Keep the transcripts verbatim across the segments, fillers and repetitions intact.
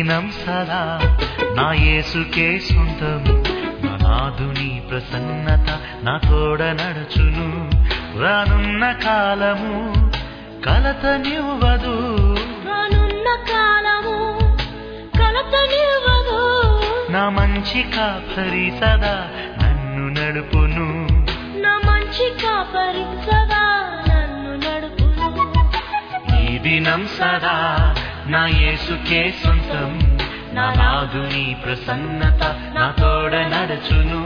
దినం సదా నా యేసుకే సొంతం, నా నాదుని ప్రసన్నత నా తోడ నడుచును. రానున్న కాలము కలతనివ్వదు, రానున్న కాలము కలతనివ్వదు. నా మంచి కాపరి సదా నన్ను నడుపును, నా మంచి కాపరి సదా నన్ను నడుపును. ఈ దినం సదా నా యేసుకే సొంతం, నా నాదుని ప్రసన్నత నా తోడ నడుచును.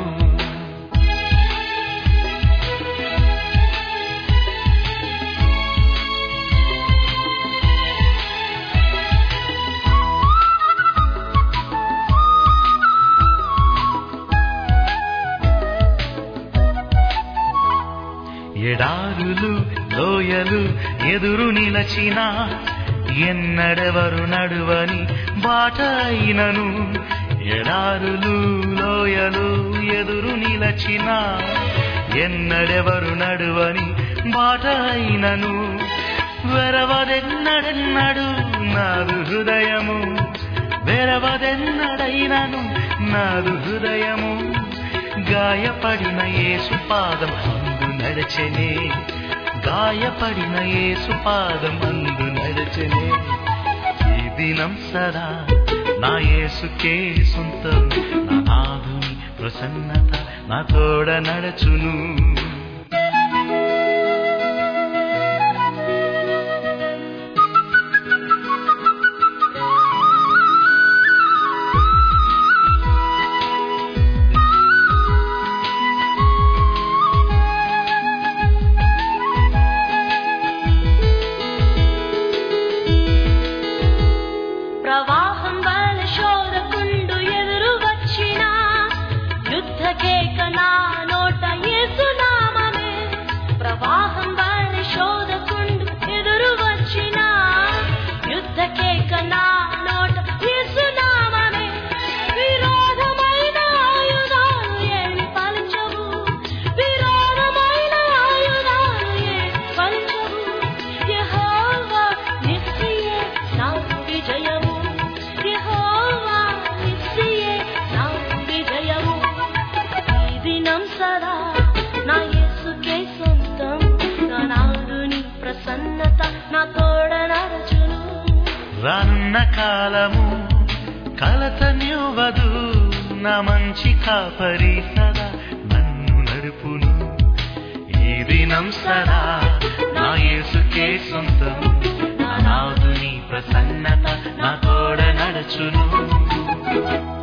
ఎడారులు లోయలు ఎదురు నిలచిన, ఎన్నడెవరు నడువని బాట అయినను. ఎడారులు లోయలు ఎదురు నిలచిన, ఎన్నడెవరు నడువని బాట అయినను. వెరవదెన్నడెన్నడు నాదు హృదయము, వెరవదెన్నడైనను నాదు హృదయము. గాయపడిన యేసు పాదం అందు నడచెనే, గాయపడిన యేసు పాదం అందు నడచెనే. ఈ దినం సదా నా యేసుకే సొంతం, నా నాదుని ప్రసన్నత నా తోడ నడచును. ప్రవాహం వల్ల శోధకుండు ఎదురు వచ్చిన, యుద్ధ కేక నా నోట యేసు నామమే. ప్రవాహం వల్ల శోధకుండు ఎదురు వచ్చిన, యుద్ధ కేక నా నోట యేసు నామమే. విరోధమైన ఆయుధాలు ఏమి ఫలించవు, విరోధమైన ఆయుధాలు ఏమి ఫలించవు. యెహోవా నిస్సియే నాకు విజయము, యెహోవా నిస్సియే నాకు విజయము. ఈ దినం సదా నా యేసుకే సొంతం, నా నాదుని ప్రసన్నత నా తోడ నడుచును. రానున్న కాలము కలతనివ్వదు, నా మంచి కాపరి సదా నన్ను నడుపును. ఈ దినం సదా నా యేసుకే సొంతం, నా నాదుని ప్రసన్నత నా తోడ నడుచును.